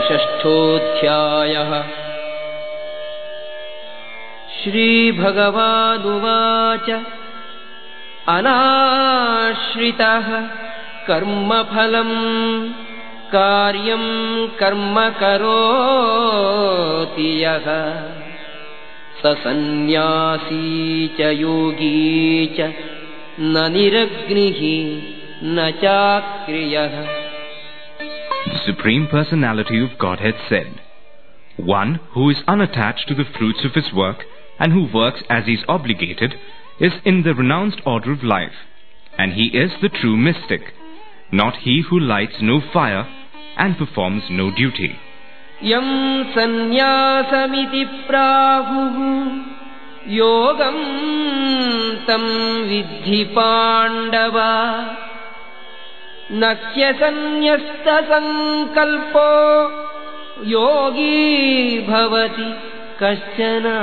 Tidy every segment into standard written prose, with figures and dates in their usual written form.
षष्ठोऽध्यायः। श्रीभगवानुवाच अनाश्रितः कर्मफलं कार्यं कर्म करोति यः स सन्न्यासी च योगी च न निरग्निः न चाक्रियः। The Supreme Personality of Godhead said, one who is unattached to the fruits of his work and who works as he is obligated is in the renounced order of life, and he is the true mystic, not he who lights no fire and performs no duty. Yam sannyāsamiti prāhuhu yogam tam vidhi pandava nakya sannyasta sankalpo yogi bhavati kaścana.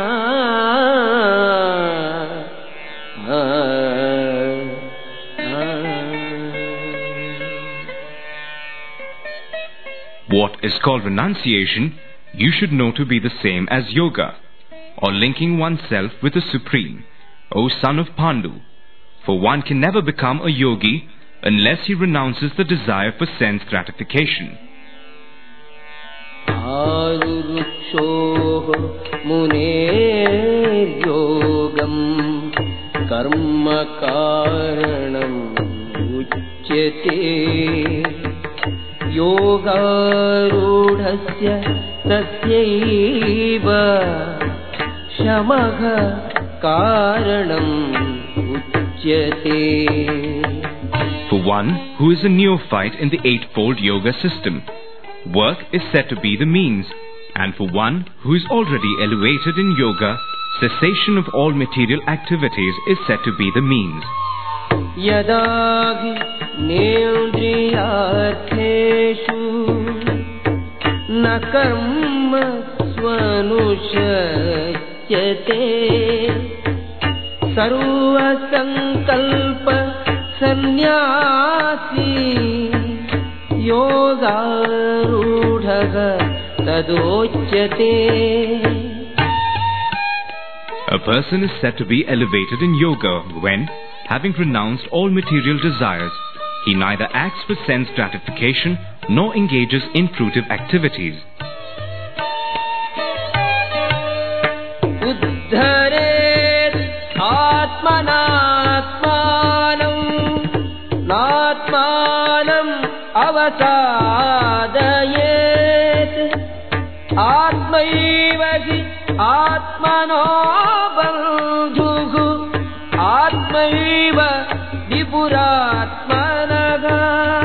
What is called renunciation, you should know to be the same as yoga, or linking oneself with the Supreme, O son of Pandu. For one can never become a yogi unless he renounces the desire for sense gratification. Arurukshoh muner yogam karma karanam uchyate yogarudhasya tasyaiva shamagha karanam uchyate. For one who is a neophyte in the eightfold yoga system, work is said to be the means, and for one who is already elevated in yoga, cessation of all material activities is said to be the means. Yadagi nendriyartheshu na karma swanushatyate sarva sankalpa sannyasi yogarudhaha tadochyate. A person is said to be elevated in yoga when, having renounced all material desires, he neither acts for sense gratification nor engages in fruitive activities. Uddharet atmanatmanam natmanam avasadayet atmaiva hi atmano bandhuhu atmaiva vipuratmanaga.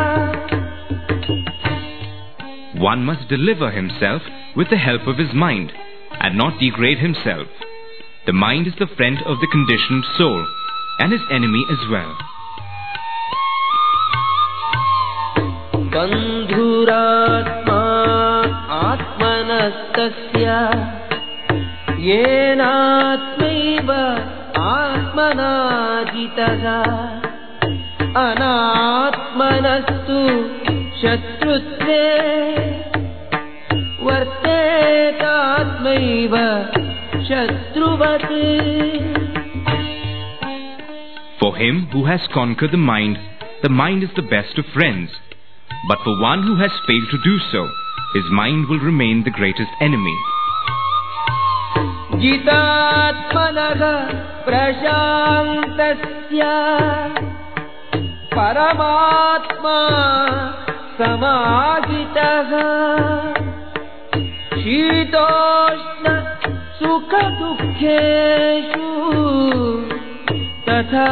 One must deliver himself with the help of his mind and not degrade himself. The mind is the friend of the conditioned soul and his enemy as well. Bandhuratma atmanastasya yenatmaiva atmanajitaha anatmanastu shatrutve vartetatmaiva shatruvat. For him who has conquered the mind is the best of friends. But for one who has failed to do so, his mind will remain the greatest enemy. Jitatmanaga prashantasya paramatma samahitaha shitoshna sukha dukkheshu tatha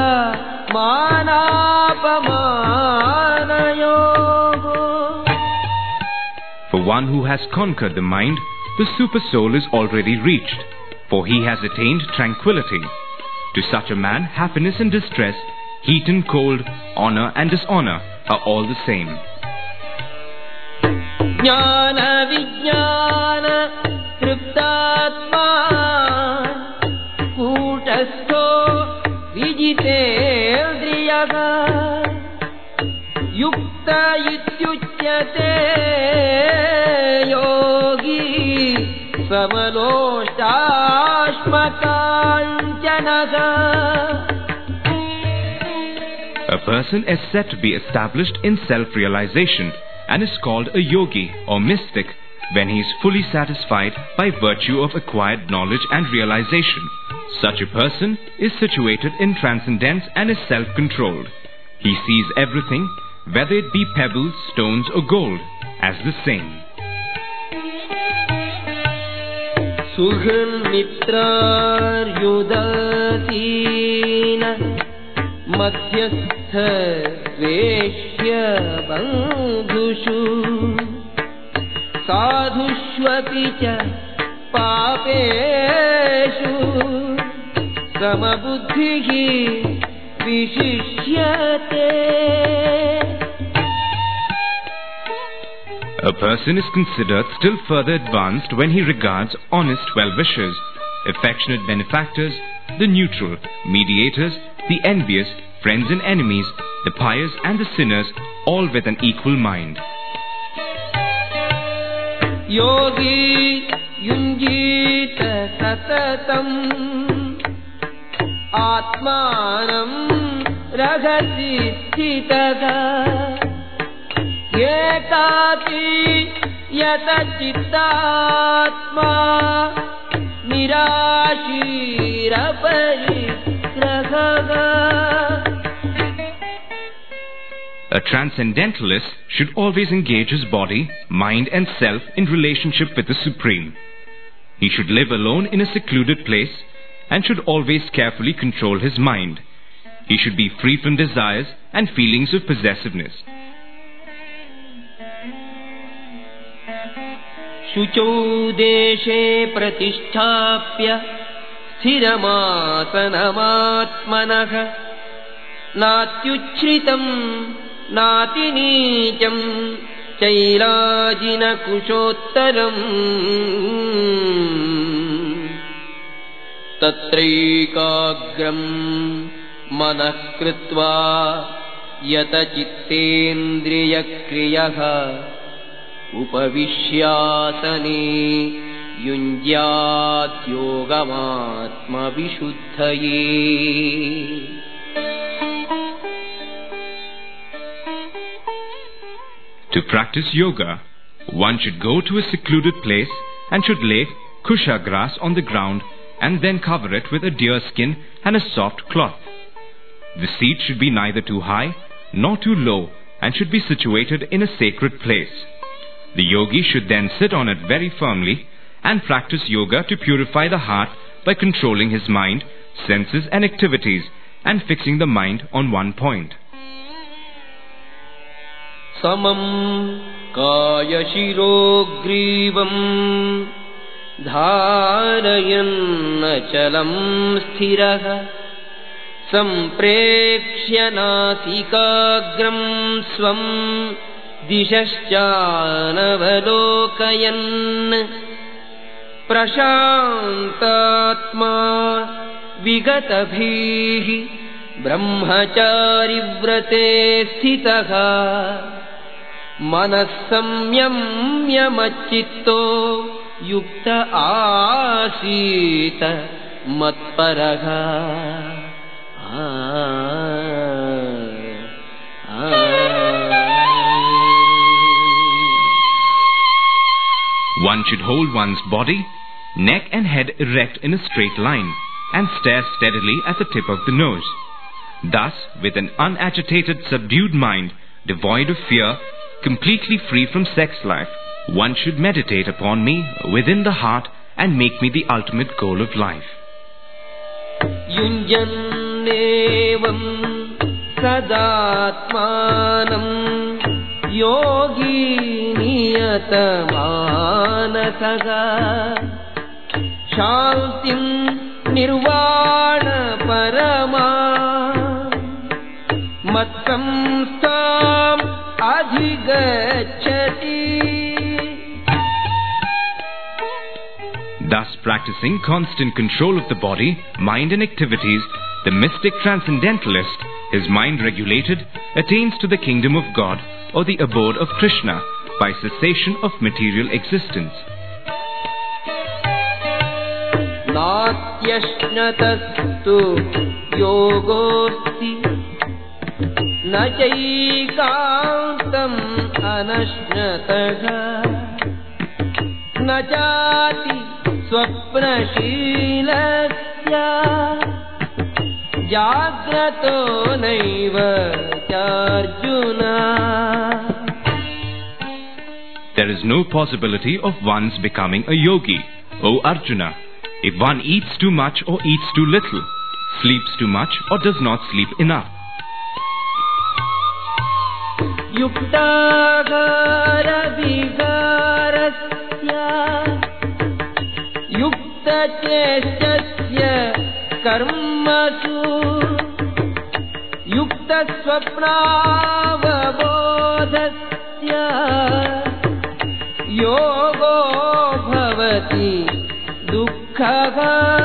manapamanayo. For one who has conquered the mind, the super soul is already reached, for he has attained tranquility. To such a man, happiness and distress, heat and cold, honor and dishonor are all the same. Jnana vijnana triptatma kutastho vijitendriyaga yukta ityuchyate yogi samaloshtashmakanchanaha. A person is said to be established in self-realization and is called a yogi or mystic when he is fully satisfied by virtue of acquired knowledge and realization. Such a person is situated in transcendence and is self-controlled. He sees everything, whether it be pebbles, stones or gold, as the same. Suhan mitrar yudasina madhyastha veshya bandhushu sadhushvapicha papeshu samabuddhihi vishishyate. A person is considered still further advanced when he regards honest well-wishers, affectionate benefactors, the neutral, mediators, the envious, friends and enemies, the pious and the sinners, all with an equal mind. Yogi yunjita satatam atmanam ragasi sthitaha ekati yata chittatma nirashira parigraha. A transcendentalist should always engage his body, mind and self in relationship with the Supreme. He should live alone in a secluded place and should always carefully control his mind. He should be free from desires and feelings of possessiveness. Shuchau deshe pratisthapya sthiramasanamatmanaha natyuchritam natinicam chailajina kushottaram tatraikagram manah kritva yata chittendriya kriyaha upavishyasane yunjyat yogamatma vishuddhaye. To practice yoga, one should go to a secluded place and should lay kusha grass on the ground and then cover it with a deer skin and a soft cloth. The seat should be neither too high nor too low and should be situated in a sacred place. The yogi should then sit on it very firmly and practice yoga to purify the heart by controlling his mind, senses and activities and fixing the mind on one point. Samam kaya shirogrivam dharayan achalam sthiraha samprekshya nasikagram swam dishasyanavalokayan prashantatma vigatabhihi brahmachari vrate sthitaha manasamyamyamachitto yukta asita matparaha. One should hold one's body, neck and head erect in a straight line and stare steadily at the tip of the nose. Thus, with an unagitated, subdued mind, devoid of fear, completely free from sex life, one should meditate upon me within the heart and make me the ultimate goal of life. Yunjannevam sadatmanam yogi niyatamanataha shantim nirvana parama matsamstam adhigacchati. Thus, practicing constant control of the body, mind and activities, the mystic transcendentalist his mind regulated, attains to the kingdom of God or the abode of Krishna by cessation of material existence. नात्यश्नतस्तु योगोऽस्ति न चैकान्तम् अनश्नतः न चाति स्वप्नशीलस्य जाग्रतो नैव चार्जुन. There is no possibility of one's becoming a yogi, O Arjuna, if one eats too much or eats too little, sleeps too much or does not sleep enough. युक्ताहार विहारस्य युक्तचेष्टस्य कर्मसु युक्तस्वप्नावबोधस्य योगो भवति दुःखः.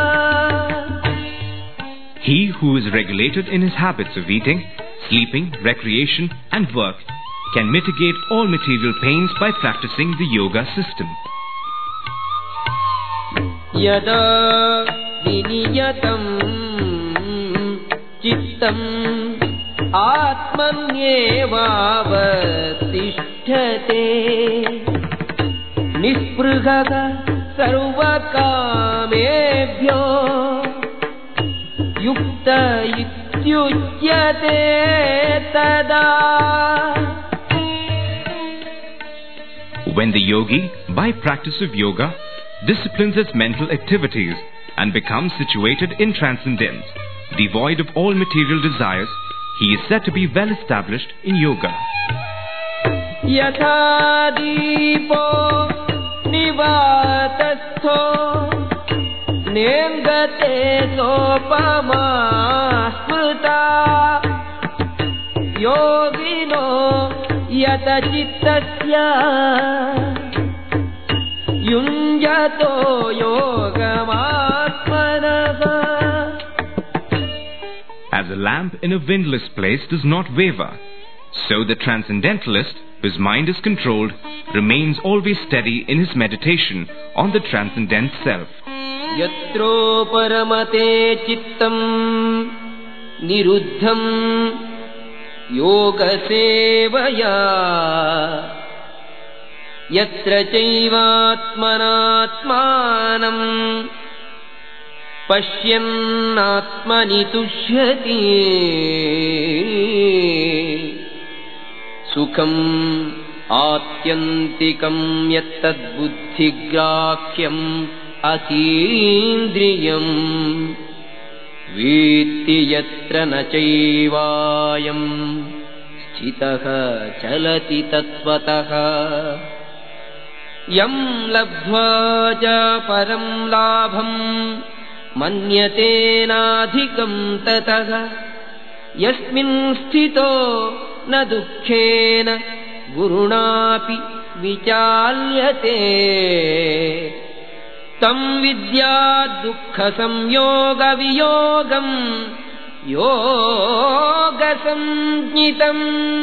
He who is regulated in his habits of eating, sleeping, recreation and work can mitigate all material pains by practicing the yoga system. Yada viniyatam chittam atmanyevavatisthate nispruhaga sarvakamebhyo yukta ityuchyate tada. When the yogi, by practice of yoga, disciplines his mental activities and becomes situated in transcendence, devoid of all material desires, he is said to be well established in yoga. Yatha deepo nivatastho nengate sopama smrta yogino yata chittasya yunjato yogamatmanaha. As a lamp in a windless place does not waver, so the transcendentalist, whose mind is controlled, remains always steady in his meditation on the transcendent self. Yatro paramate chittam niruddham yoga sevaya yatra chaivatmanatmanam pashyannatmani tushyati sukham atyantikam yattad buddhigrahyam atindriyam vitti yatra na chaivayam sthitaha chalati tattvataha yam labdhva ja param labham manyate nadhikam tataha yasmin sthito na dukkhena gurunapi vichalyate tam vidya dukkha samyoga viyogam yoga samjnitam.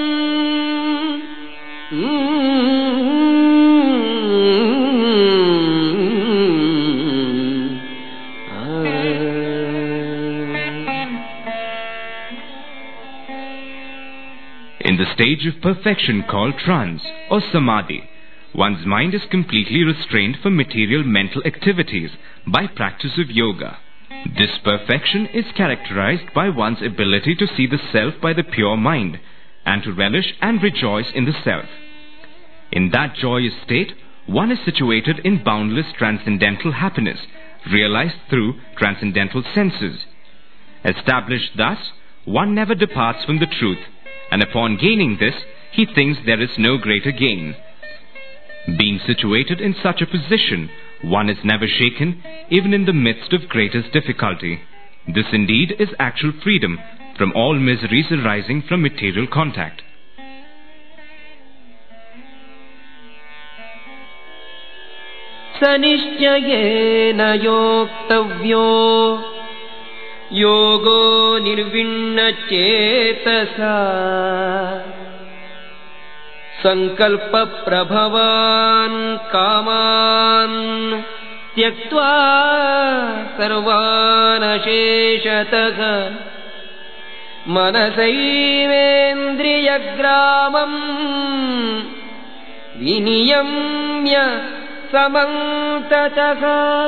In the stage of perfection called trance or samadhi, one's mind is completely restrained from material mental activities by practice of yoga. This perfection is characterized by one's ability to see the self by the pure mind and to relish and rejoice in the self. In that joyous state, one is situated in boundless transcendental happiness, realized through transcendental senses. Established thus, one never departs from the truth, and upon gaining this, he thinks there is no greater gain. Being situated in such a position, one is never shaken, even in the midst of greatest difficulty. This indeed is actual freedom from all miseries arising from material contact. Sanishchayena yoktavyo योगो निर्विण्णचेतसा संकल्पप्रभवान् कामान् त्यक्त्वा सर्वानशेषतः मनसैवेन्द्रियग्रामम् विनियम्य समन्ततः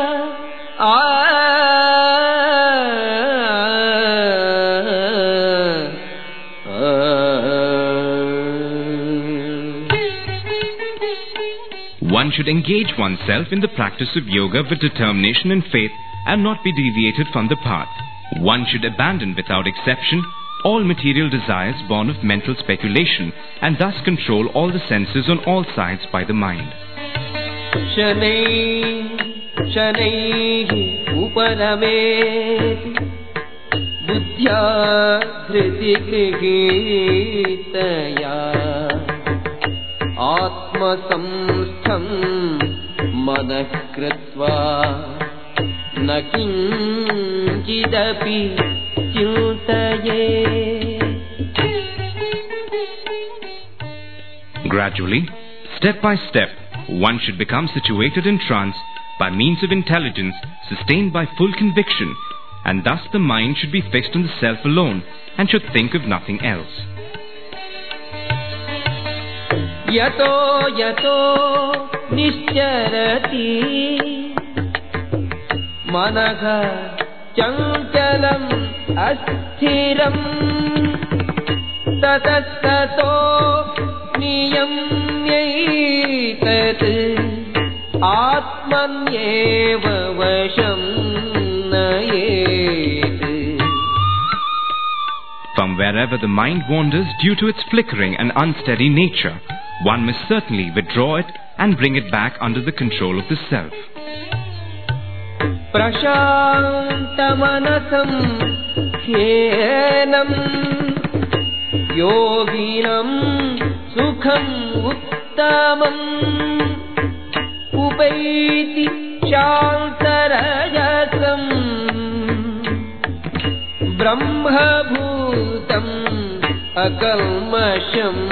One should engage oneself in the practice of yoga with determination and faith and not be deviated from the path. One should abandon without exception all material desires born of mental speculation and thus control all the senses on all sides by the mind. शनैः उपरमेति बुद्ध्या धृतिगृहीतया आत्मसंस्थं मनः कृत्वा न किञ्चिदपि चिन्तयेत्. Gradually, step by step, one should become situated in trance by means of intelligence sustained by full conviction, and thus the mind should be fixed on the self alone and should think of nothing else. यतो यतो निश्चरति मनः चञ्चलम् अस्थिरम् ततस्ततो नियम्यैतत् आत्मन्येव वशं नयेत्. From wherever the mind wanders due to its flickering and unsteady nature, one must certainly withdraw it and bring it back under the control of the self. प्रशान्तमनसं ह्येनं योगिनं सुखम् उत्तमम् उपैति शान्तरजसम् ब्रह्मभूतम् अकल्मषम्.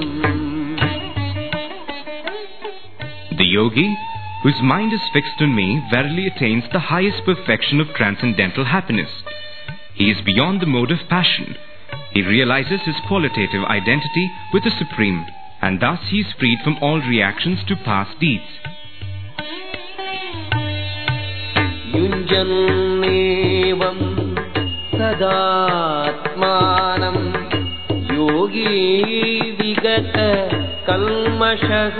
The yogi, whose mind is fixed on me, verily attains the highest perfection of transcendental happiness. He is beyond the mode of passion. He realizes his qualitative identity with the Supreme, and thus he is freed from all reactions to past deeds. युञ्जन्नेवं सदात्मानं योगी विगत कल्मषः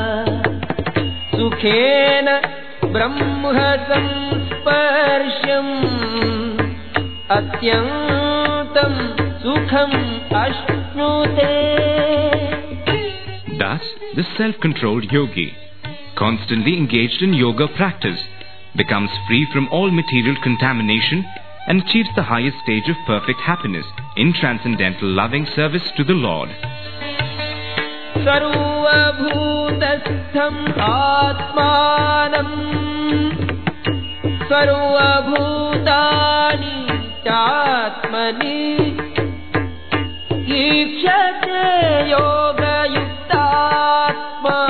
सुखेन ब्रह्म संस्पर्शम् अत्यन्तं सुखम् अश्नुते. Thus, the self-controlled yogi, constantly engaged in yoga practice, becomes free from all material contamination and achieves the highest stage of perfect happiness in transcendental loving service to the Lord. सर्वभूतस्थं आत्मानं सर्वभूतानि चात्मनि ईक्षते योगयुक्तात्मा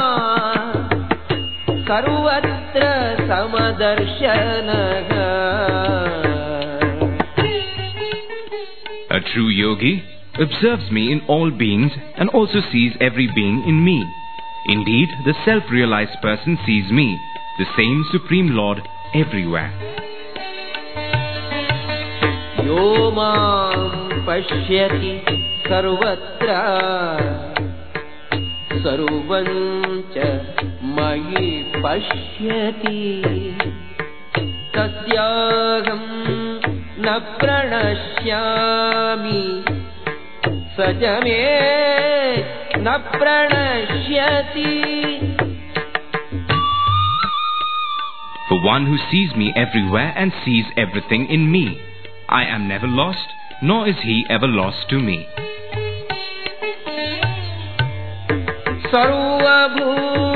सर्वत्र समदर्शनः. A true yogi observes me in all beings and also sees every being in me. Indeed, the self-realized person sees me, the same Supreme Lord, everywhere. Yo mam pashyati sarvatra sarvam cha mayi pashyati tasyaham na pranashyami sajame na pranashyati. For one who sees me everywhere and sees everything in me, I am never lost, nor is he ever lost to me.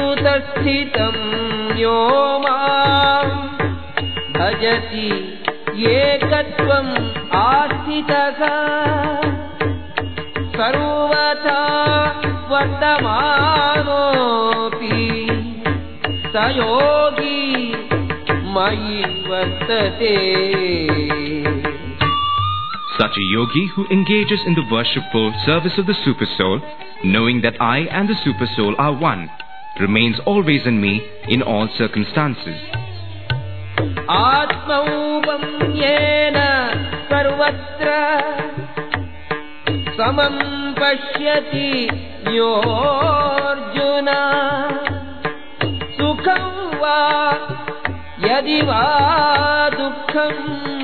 Sarvabhutasthitham yo mam bhajati एकत्वम् आस्थितः सर्वथा वर्तमानोऽपि स योगी मयि वर्तते. Such a yogi who engages in the worshipful service of the Supersoul, knowing that I and the Supersoul are one, remains always in me in all circumstances. Atmaupam yena sarvatra samam pashyati yorjuna sukham va yadi va dukkham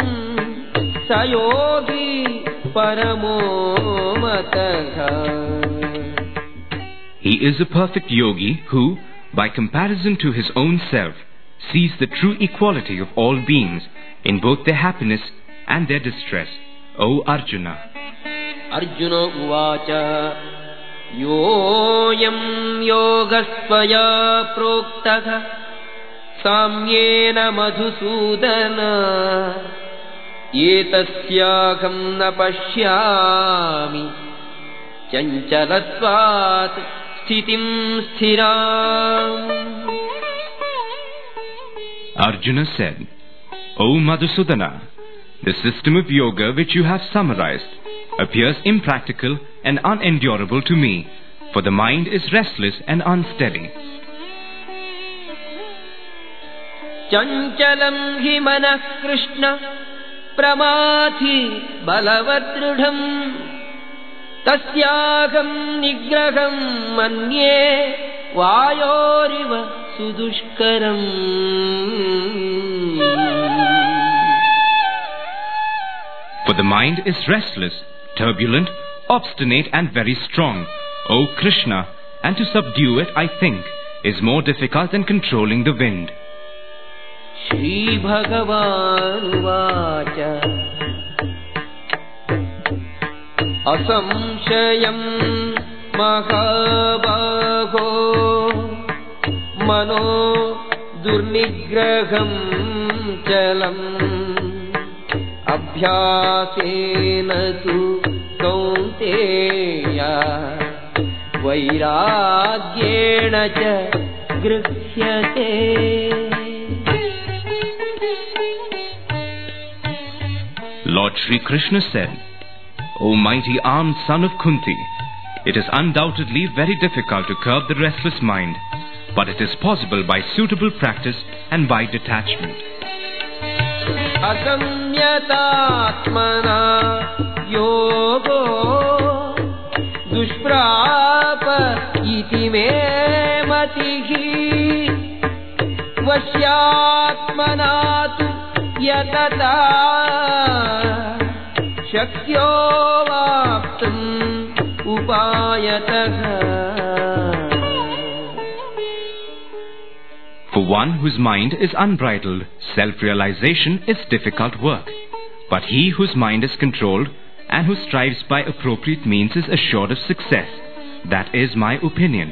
sayogi paramo matah. He is a perfect yogi who, by comparison to his own self, sees the true equality of all beings in both their happiness and their distress. O Arjuna. Arjuna uvacha yoyam yogastvaya proktaha samyena madhusudana etasyaham na pashyami chanchalatvat sthitim sthiram. Arjuna said, O Madhusudana, the system of yoga which you have summarized appears impractical and unendurable to me, for the mind is restless and unsteady. Chanchalam hi manah Krishna pramathi balavadrudham tasyaham nigraham manye vayoriva sudushkaram. For the mind is restless, turbulent, obstinate and very strong, O Krishna, and to subdue it, I think, is more difficult than controlling the wind. Shri Bhagavan Vacha Asamshayam Mahabaho Mano Durnigraham Chalam Abhyasena tu Kaunteya Vairagyena cha Grhyate. Lord Shri Krishna said, O mighty armed son of Kunti, it is undoubtedly very difficult to curb the restless mind, but it is possible by suitable practice and by detachment. Asamyatatmana yogo dushprapa iti me matihi vasyatmanatu yatata shaktyo vaptam upayataha. For one whose mind is unbridled, self-realization is difficult work. But he whose mind is controlled and who strives by appropriate means is assured of success. That is my opinion.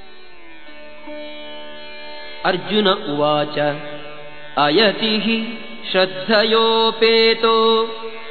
Arjuna uvacha ayatihi shraddhayopeto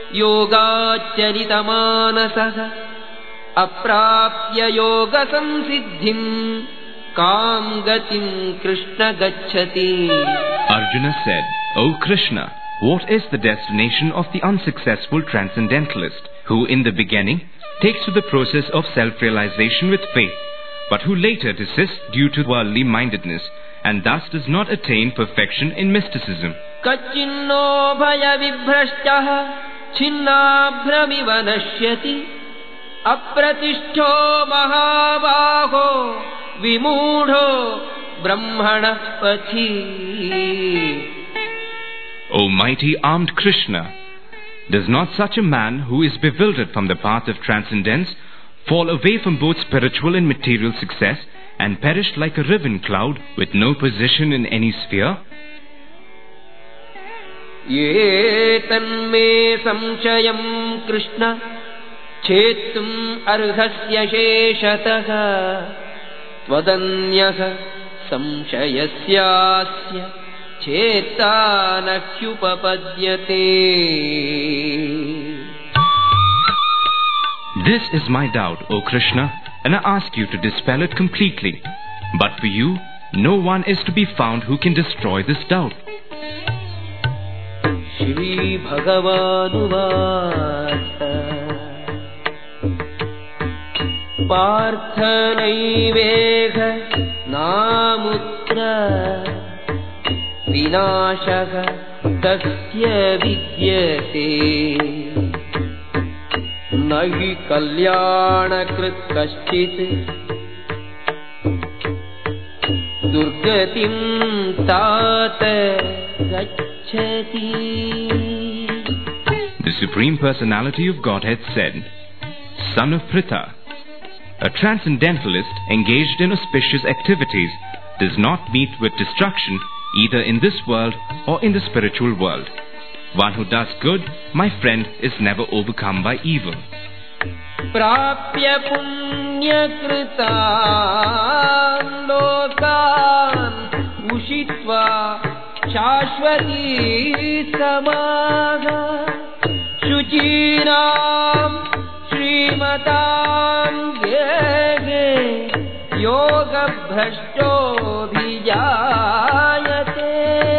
yogacharitamanasah aprapya yoga samsiddhim Kam gatim Krishna gacchati. Arjuna said, O Krishna, what is the destination of the unsuccessful transcendentalist, who in the beginning takes to the process of self-realization with faith, but who later desists due to worldly mindedness, and thus does not attain perfection in mysticism? Kachinno bhaya vibhrashtaha chinnabhramiva nashyati apratishto mahabaho Vimudho Brahmana Pathi. O mighty armed Krishna, does not such a man who is bewildered from the path of transcendence fall away from both spiritual and material success and perish like a riven cloud with no position in any sphere? Yetanme samshayam Krishna chetum arhasya sheshataha Tvadanyah samshayasyasya चेत्ता न ह्युपपद्यते. This is my doubt, O Krishna, and I ask you to dispel it completely. But for you, no one is to be found who can destroy this doubt. Shri Bhagavanuvacha Parthanaiveha namutra vinashaka tasya vidyate nahi kalyana krit kaschit durgatim tata gacchati. The Supreme Personality of Godhead said, Son of Pritha, a transcendentalist engaged in auspicious activities does not meet with destruction either in this world or in the spiritual world. One who does good, my friend, is never overcome by evil. Prapya punya kritan lokan ushitva shashvati samaga shuchinam Srimatam Gege Yoga Bhrashto Vijayate.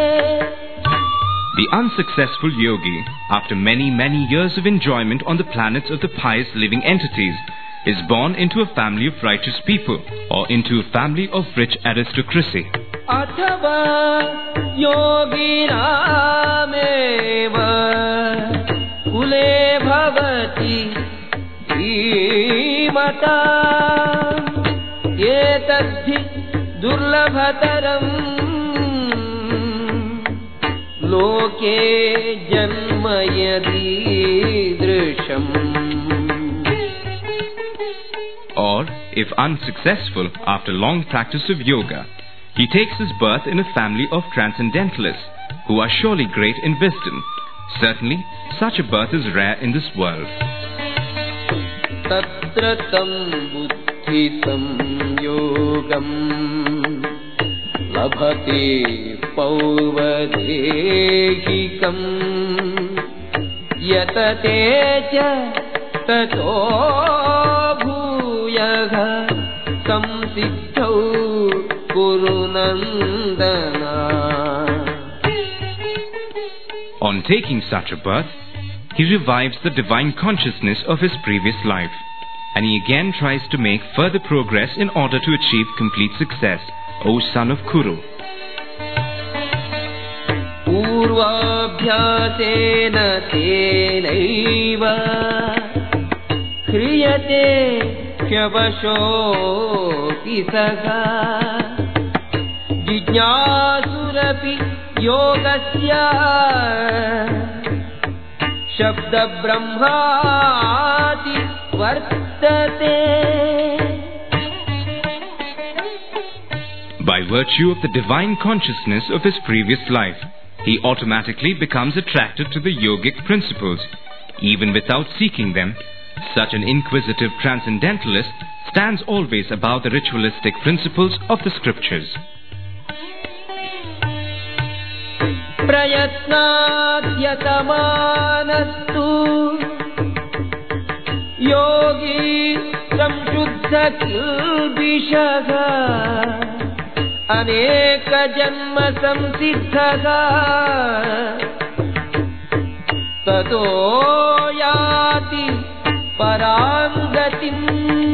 The unsuccessful yogi, after many years of enjoyment on the planets of the pious living entities, is born into a family of righteous people or into a family of rich aristocracy. Athava yogi nameva kule bhavati mata etadhi durlabhataram loke janma yadidrisham. Or, if unsuccessful after long practice of yoga, he takes his birth in a family of transcendentalists who are surely great in wisdom. Certainly, such a birth is rare in this world. Tatra tam buddhi samyogam labhate pauvadehikam yatate cha tato bhuyaha samsiddhau kurunandana. On taking such a birth, he revives the divine consciousness of his previous life, and he again tries to make further progress in order to achieve complete success, O son of Kuru. Purvabhyasena tenaiva kriyate kyavashopi saha jijñāsurapi yogasya Shabda Brahmati Vartate. By virtue of the divine consciousness of his previous life, he automatically becomes attracted to the yogic principles. Even without seeking them, such an inquisitive transcendentalist stands always above the ritualistic principles of the scriptures. Prayatnadyatamaanastu yogi samshuddha kilbishaga aneka janma samsiddhaga tato yati parangatim.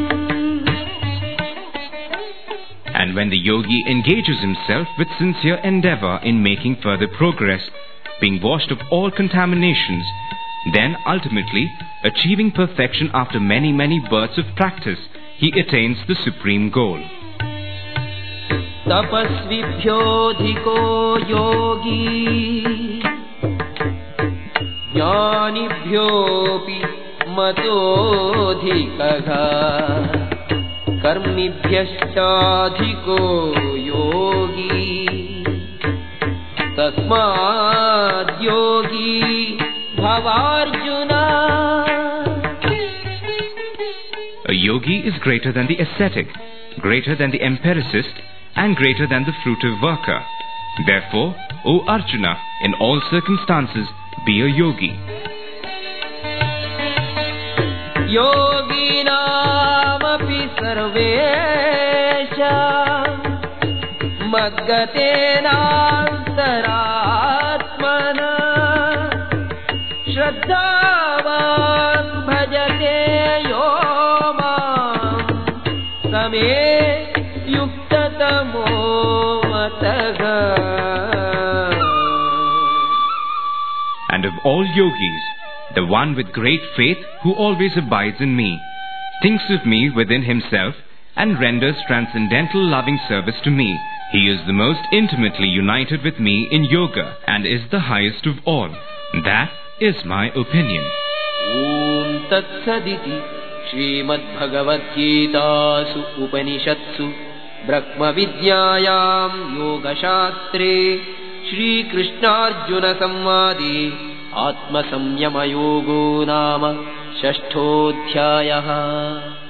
And when the yogi engages himself with sincere endeavor in making further progress, being washed of all contaminations, then ultimately, achieving perfection after many births of practice, he attains the supreme goal. Tapasvibhyo dhiko yogi jnanibhyopi matodhikaha कर्मिभ्यश्चाधिको योगी तस्माद् योगी भवार्जुना. A yogi is greater than the ascetic, greater than the empiricist, and greater than the fruitive worker. Therefore, O Arjuna, in all circumstances, be a yogi. योगिनामपि सर्वेषा मद्गतेनान्तरात्मना श्रद्धावान् भजते यो मां समे युक्ततमो मतः. And of all yogis, the one with great faith who always abides in me, thinks of me within himself and renders transcendental loving service to me. He is the most intimately united with me in yoga and is the highest of all. That is my opinion. Om Tat Saditi Srimad Bhagavad Gitasu Upanishadsu Brahma Vidyayam Yoga Shastre Shri Krishna Arjuna Samvadi Atma Samyama Yogo Nama Shashthodhyayah.